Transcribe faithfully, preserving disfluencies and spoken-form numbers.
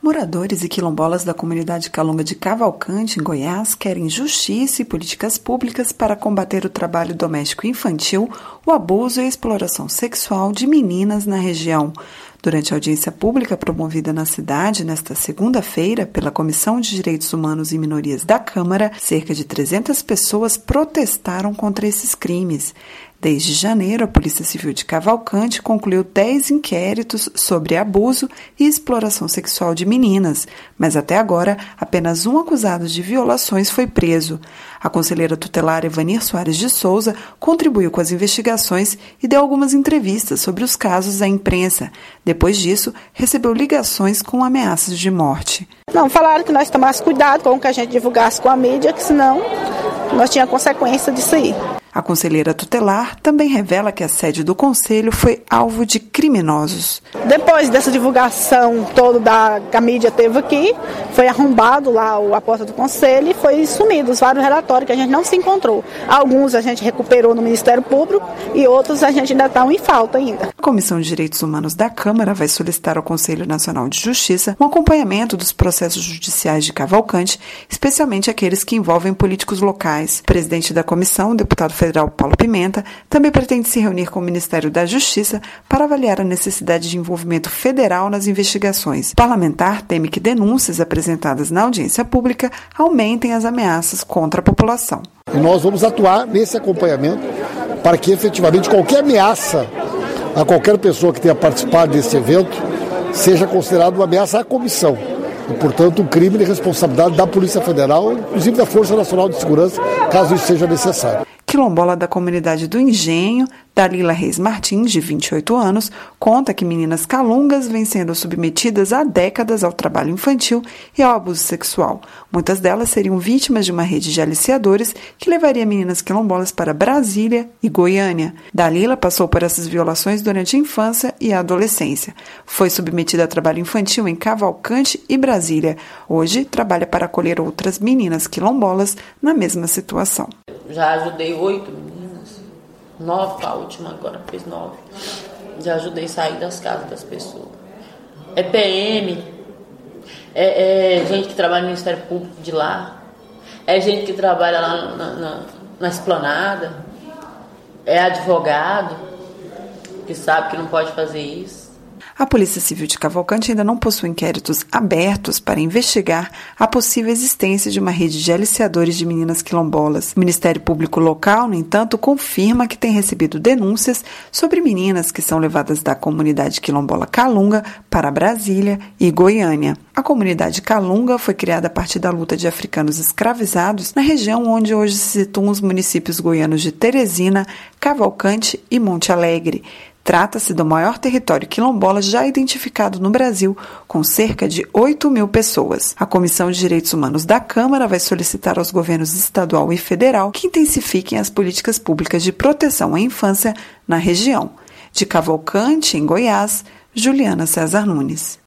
Moradores e quilombolas da comunidade Calunga de Cavalcante, em Goiás, querem justiça e políticas públicas para combater o trabalho doméstico infantil, o abuso e a exploração sexual de meninas na região. Durante a audiência pública promovida na cidade nesta segunda-feira pela Comissão de Direitos Humanos e Minorias da Câmara, cerca de trezentas pessoas protestaram contra esses crimes. Desde janeiro, a Polícia Civil de Cavalcante concluiu dez inquéritos sobre abuso e exploração sexual de meninas, mas até agora apenas um acusado de violações foi preso. A conselheira tutelar Evanir Soares de Souza contribuiu com as investigações e deu algumas entrevistas sobre os casos à imprensa. Depois disso, recebeu ligações com ameaças de morte. Não, falaram que nós tomássemos cuidado com o que a gente divulgasse com a mídia, que senão nós tínhamos consequência disso aí. A conselheira tutelar também revela que a sede do conselho foi alvo de criminosos. Depois dessa divulgação toda da, que a mídia teve aqui, foi arrombado lá a porta do conselho e foi sumido os vários relatórios que a gente não se encontrou. Alguns a gente recuperou no Ministério Público e outros a gente ainda está em falta ainda. A Comissão de Direitos Humanos da Câmara vai solicitar ao Conselho Nacional de Justiça um acompanhamento dos processos judiciais de Cavalcante, especialmente aqueles que envolvem políticos locais. O presidente da comissão, o deputado federal Paulo Pimenta, também pretende se reunir com o Ministério da Justiça para avaliar a necessidade de envolvimento federal nas investigações. O parlamentar teme que denúncias apresentadas na audiência pública aumentem as ameaças contra a população. E nós vamos atuar nesse acompanhamento para que efetivamente qualquer ameaça a qualquer pessoa que tenha participado desse evento seja considerada uma ameaça à comissão. E, portanto, um crime de responsabilidade da Polícia Federal, inclusive da Força Nacional de Segurança, caso isso seja necessário. Quilombola da comunidade do Engenho, Dalila Reis Martins, de vinte e oito anos, conta que meninas calungas vêm sendo submetidas há décadas ao trabalho infantil e ao abuso sexual. Muitas delas seriam vítimas de uma rede de aliciadores que levaria meninas quilombolas para Brasília e Goiânia. Dalila passou por essas violações durante a infância e a adolescência. Foi submetida a trabalho infantil em Cavalcante e Brasília. Hoje, trabalha para acolher outras meninas quilombolas na mesma situação. Já ajudei oito meninas, nove, a última agora fez nove. Já ajudei a sair das casas das pessoas. É P M, é, é gente que trabalha no Ministério Público de lá, é gente que trabalha lá na, na, na esplanada, é advogado que sabe que não pode fazer isso. A Polícia Civil de Cavalcante ainda não possui inquéritos abertos para investigar a possível existência de uma rede de aliciadores de meninas quilombolas. O Ministério Público local, no entanto, confirma que tem recebido denúncias sobre meninas que são levadas da comunidade quilombola Calunga para Brasília e Goiânia. A comunidade Calunga foi criada a partir da luta de africanos escravizados na região onde hoje se situam os municípios goianos de Teresina, Cavalcante e Monte Alegre. Trata-se do maior território quilombola já identificado no Brasil, com cerca de oito mil pessoas. A Comissão de Direitos Humanos da Câmara vai solicitar aos governos estadual e federal que intensifiquem as políticas públicas de proteção à infância na região. De Cavalcante, em Goiás, Juliana César Nunes.